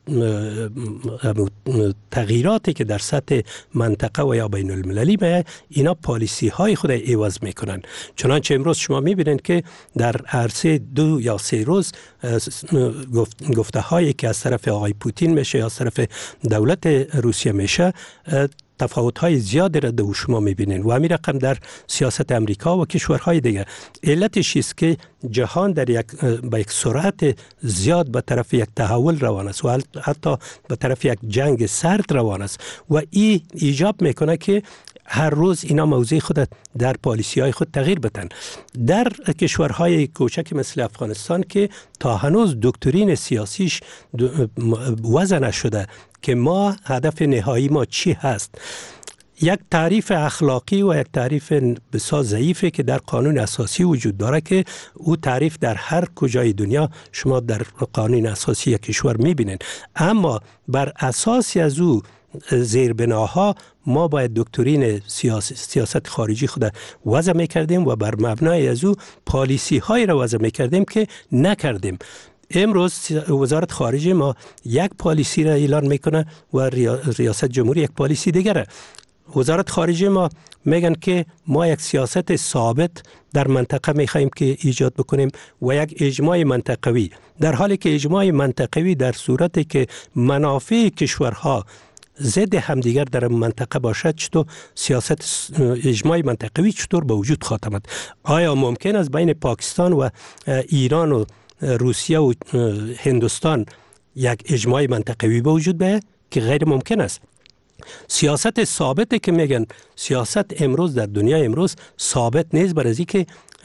تغییراتی که در سطح منطقه و یا بین المللی به اینا پالیسی های خود عوض میکنن. چنانچه امروز شما میبینید که در عرصه دو یا سه روز گفته هایی که از طرف آقای پوتین میشه یا از طرف دولت روسیه میشه تفاوت‌های زیادی را در شما می‌بینید و همین رقم در سیاست امریکا و کشورهای دیگه. علتش است که جهان در یک با یک سرعت زیاد به طرف یک تحول روان است و حتی به طرف یک جنگ سرد روان است و این ایجاب میکنه که هر روز اینا موضع خود در پالیسی های خود تغییر بدن. در کشورهای کوچک مثل افغانستان که تا هنوز دکترین سیاسیش وضع نشده که ما هدف نهایی ما چی هست، یک تعریف اخلاقی و یک تعریف بسیار ضعیفه که در قانون اساسی وجود داره که او تعریف در هر کجای دنیا شما در قانون اساسی یک کشور میبینید، اما بر اساسی از او زیربناها ما باید دکترین سیاست, سیاست خارجی خود وضع میکردیم و بر مبنای از او پالیسی های را وضع میکردیم که نکردیم. امروز وزارت خارجه ما یک پالیسی را اعلان میکنه و ریاست جمهوری یک پالیسی دیگره. وزارت خارجه ما میگن که ما یک سیاست ثابت در منطقه میخوایم که ایجاد بکنیم و یک اجماع منطقوی، در حالی که اجماع منطقوی در صورتی که منافع کشورها ضد همدیگر در منطقه باشد چطور سیاست اجماع منطقوی چطور به وجود خواهد آمد؟ آیا ممکن است بین پاکستان و ایران و روسیه و هندوستان یک اجماع منطقوی به وجود بیاید؟ که غیر ممکن است. سیاست ثابته که میگن سیاست امروز در دنیا امروز ثابت نیست، برای اینکه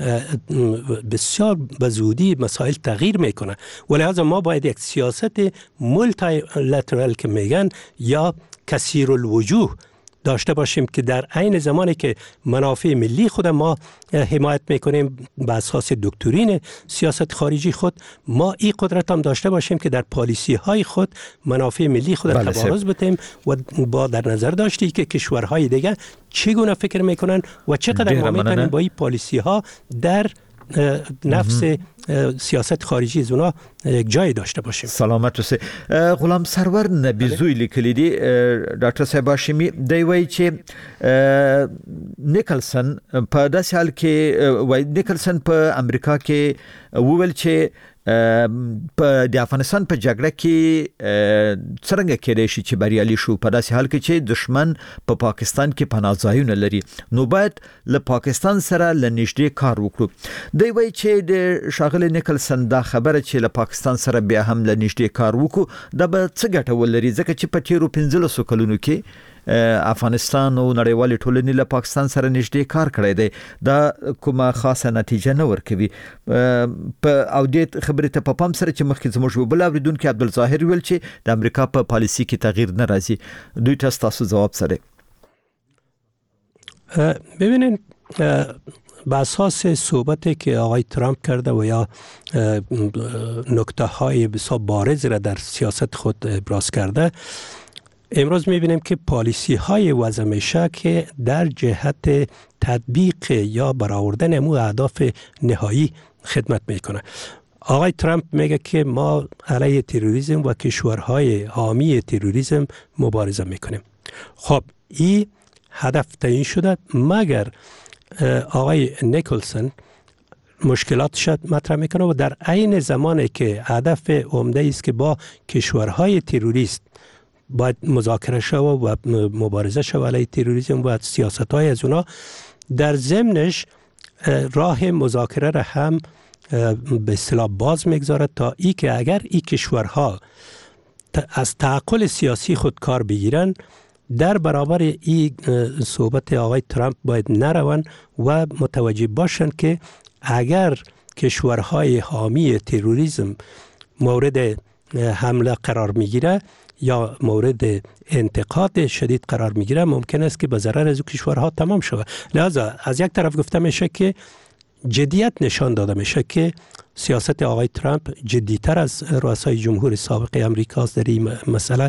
بسیار به زودی مسائل تغییر میکنه و لحاظا ما باید یک سیاست مولتی لترال که میگن یا کثیر الوجوه داشته باشیم که در عین زمانی که منافع ملی خود ما حمایت میکنیم به اساس دکترین سیاست خارجی خود، ما این قدرت هم داشته باشیم که در پالیسی های خود منافع ملی خود را تبارز بدیم و با در نظر داشتی که کشورهای دیگه چگونه فکر میکنن و چقدر ما میتونیم با این پالیسی ها در نفس سیاست خارجی از اونا یک جای داشته باشیم. سلامت اوسئ. غلام سرور نبیزوی لیکلی دی ډاکټر صاحب هاشمي دی وایي چې نیکلسن په داسې حال کې وایي نیکلسن په امریکا کې وویل چې په د افغانستان په جګړه کې څنګه کېدای شي چې بریالي شو په داسې حال کې چې دشمن په پاکستان کې پناه ځایونه لري، نو باید له پاکستان سره له نږدې کار وکړو. دی وایي چې د ښاغلي نیکلسن دا خبره چې له پاکستان سره بیا هم له نږدې کار وکړو دا به څه ګټه ولري، ځکه چې په تیرو پنځلسو کلونو کې افغانستان او نړیوالې ټولنې له پاکستان سره نږدې کار کړی دی، دا کومه خاصه نتیجه نه ورکوي. په او دې خبرې ته په پام سره چې مخکې زموږ بل اوریدونکي عبدالظاهر ویل چې د امریکا په پالیسي کې تغییر نه راځي، دوی ته ستاسو ځواب سره؟ ببینید به اساس صحبتی که آقای ترامپ کرده و یا نکته های بسیار بارز را در سیاست خود ابراز کرده، امروز میبینیم که پالیسی های وضع میشه که در جهت تطبیق یا برآوردن امو اهداف نهایی خدمت میکنه. آقای ترامپ میگه که ما علیه تروریسم و کشورهای حامی تروریسم مبارزه میکنیم. خب این هدف تعیین شده، مگر آقای نیکلسون مشکلاتش مطرح میکنه و در عین زمانی که هدف عمده است که با کشورهای تروریست باید مذاکره شود و مبارزه شود علیه تروریسم و سیاست‌های از اونا، در ضمنش راه مذاکره را هم به اصطلاح باز میگذارد تا ای که اگر این کشورها از تعقل سیاسی خود کار بگیرن، در برابر این صحبت آقای ترامپ باید نروند و متوجه باشند که اگر کشورهای حامی تروریسم مورد حمله قرار میگیره یا مورد انتقاد شدید قرار میگیره، ممکن است که به ضرر از کشورها تمام شود. لذا از یک طرف گفته میشه که جدیت نشان داده میشه که سیاست آقای ترامپ جدیتر از رؤسای جمهور سابق امریکا است در این مسئله،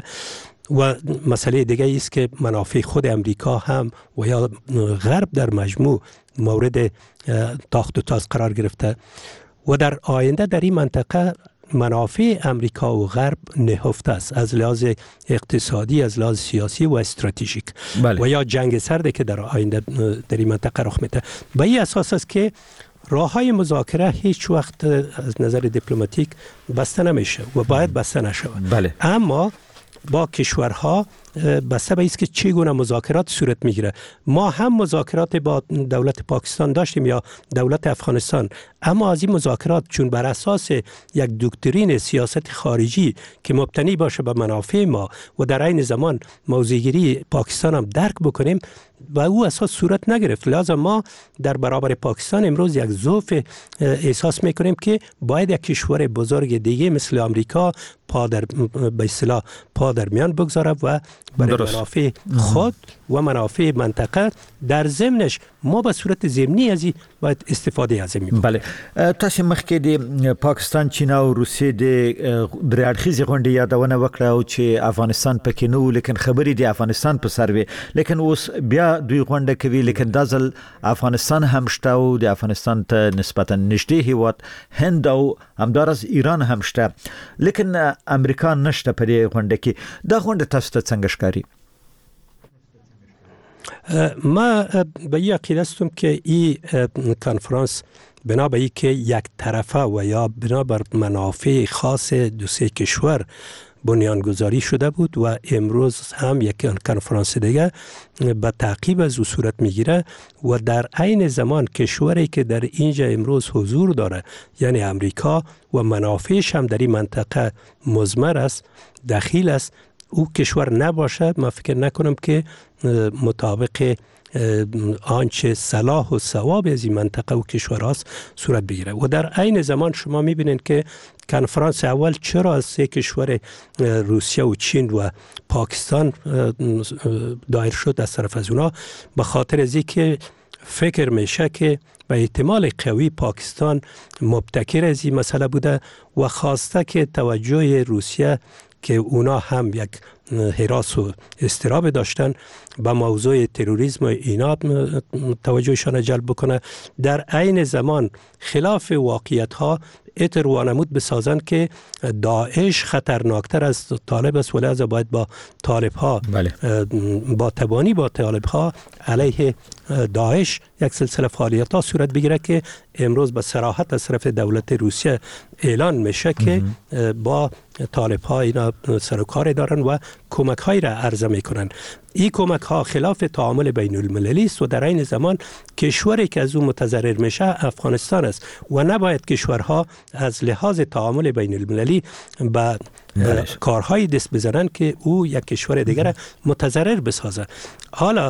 و مسئله دیگه است که منافع خود امریکا هم و یا غرب در مجموع مورد تاخت و تاز قرار گرفته و در آینده در این منطقه منافع امریکا و غرب نهفته است از لحاظ اقتصادی، از لحاظ سیاسی و استراتژیک. بله. و یا جنگ سرده که در آینده در این منطقه رخ میده. به این اساس است که راههای مذاکره هیچ وقت از نظر دیپلماتیک بسته نمیشه و باید بسته نشود. بله. اما با کشورها بسته به است که چگونه مذاکرات صورت میگیره. ما هم مذاکرات با دولت پاکستان داشتیم یا دولت افغانستان، اما از این مذاکرات چون بر اساس یک دکترین سیاست خارجی که مبتنی باشه به منافع ما و در عین زمان موضع‌گیری پاکستان هم درک بکنیم، و او اساس صورت نگرفت. لازم ما در برابر پاکستان امروز یک ضعف احساس میکنیم که باید یک کشور بزرگ دیگه مثل آمریکا پا در به اصطلاح پا در میان بگذاره و برای منافع خود و منافع منطقه در ضمنش ما به صورت ضمنی از این باید استفاده از این. بله. تاسو مخکې د پاکستان، چین او روسیې د درې اړخیزې غونډې یادونه وکړه او چې افغانستان پکې نه و، لیکن خبرې د افغانستان په سر وې، لیکن اوس بیا دوی غونډه کوي، لیکن دا ځل افغانستان هم شته او د افغانستان ته نسبتا نږدې هیواد هند او همدارس ایران هم شته، لیکن امریکا نشته په دې غونډه کې. دا غونډه تاسو ته څنګه ښکاري؟ ما به این عقیده هستم که این کنفرانس بنا به این که یک طرفه و یا بنا بر منافع خاص دو سه کشور بنیانگذاری شده بود و امروز هم یک کنفرانس دیگه به تعقیب از او صورت میگیره و در عین زمان کشوری که در اینجا امروز حضور داره یعنی امریکا و منافعش هم در این منطقه مضمر است، دخیل است، او کشور نباشه، ما فکر نکنم که مطابق آنچه صلاح و ثواب از این منطقه و کشور هاست صورت بگیره. و در عین زمان شما میبینید که کنفرانس اول چرا از سه کشور روسیه و چین و پاکستان دایر شد از طرف از اونا، به خاطر از اینکه فکر میشه که به احتمال قوی پاکستان مبتکر از این مسئله بوده و خواسته که توجه روسیه که اونا هم یک هراس و استراب داشتن به موضوع تروریسم و اینا توجهشان جلب بکنه، در عین زمان خلاف واقعیت ها اتر وانمود بسازن که داعش خطرناکتر از طالب است و لذا باید با طالب ها بله. با تبانی با طالب ها علیه داعش یک سلسله فعالیت ها صورت بگیره که امروز به صراحت از طرف دولت روسیه اعلان میشه که با طالب ها اینا سر و کار دارن و کمک های را عرضه میکنن. این کمک ها خلاف تعامل بین المللی است و در این زمان کشوری که از اون متضرر میشه افغانستان است و نباید کشورها از لحاظ تعامل بین المللی به کارهای دست بزنن که او یک کشور دیگر متضرر بسازه. حالا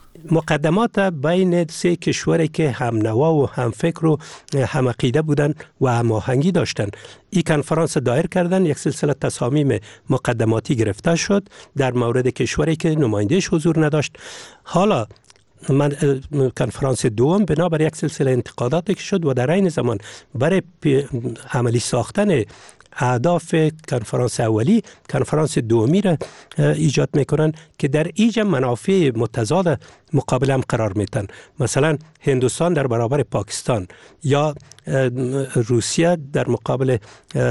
مقدمات بین سه کشوری که هم نوا و هم فکر و هم عقیده بودن و هم آهنگی داشتن، این کنفرانس دایر کردن، یک سلسله تصامیم مقدماتی گرفته شد در مورد کشوری که نمایندهش حضور نداشت. حالا من کنفرانس دوم بنابر یک سلسله انتقاداتی که شد و در این زمان برای عملی ساختن اهداف کنفرانس اولی کنفرانس دومی را ایجاد میکنن که در ایجا منافع متضاد مقابل هم قرار میتن. مثلا هندوستان در برابر پاکستان یا روسیه در مقابل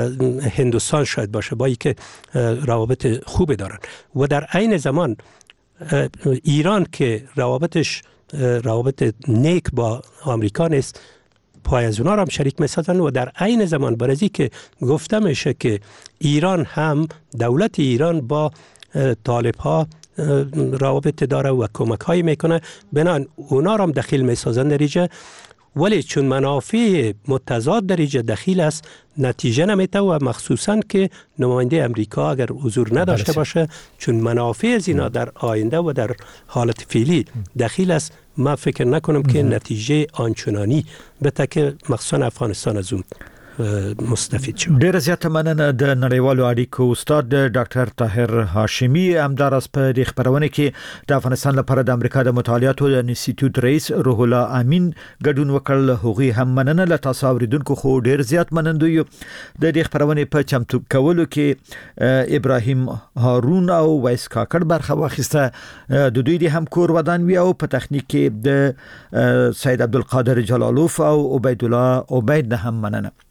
هندوستان شاید باشه با اینکه روابط خوبی دارن و در عین زمان ایران که روابطش روابط نیک با آمریکا نیست، پای از اونا را هم شریک میسازن و در عین زمان برای که گفته میشه که ایران هم دولت ایران با طالب ها روابط داره و کمک های میکنه، بنان اونا را هم دخیل میسازن در اینجا، ولی چون منافع متضاد در اینجا دخیل است نتیجه نمیده و مخصوصا که نماینده امریکا اگر حضور نداشته باشه چون منافع از اینا در آینده و در حالت فعلی دخیل است، ما فکر نکنم که نتیجه آنچنانی بته که مخصوصا افغانستان از اون مستفید شو. ډیره زیاته مننه د نړیوالو اړیکو استاد ډاکټر طاهر هاشمی. همداراز په دې خبرونه کې د افغانستان لپاره د امریکا د مطالعاتو د انسټیټیوټ رئیس روح الله امین ګډون وکړ. هغوی هم مننه له تاسو اوریدونکو خو ډیر زیات منندوی یو. د دې خبرونه په چمتو کولو کې ابراهیم هارون او وایس کاکړ برخه واخیسته. د دوی د همکور ودانوي او په تخنیک کې د سید عبدالقادر جلالوف او عبید الله عبید هم مننه.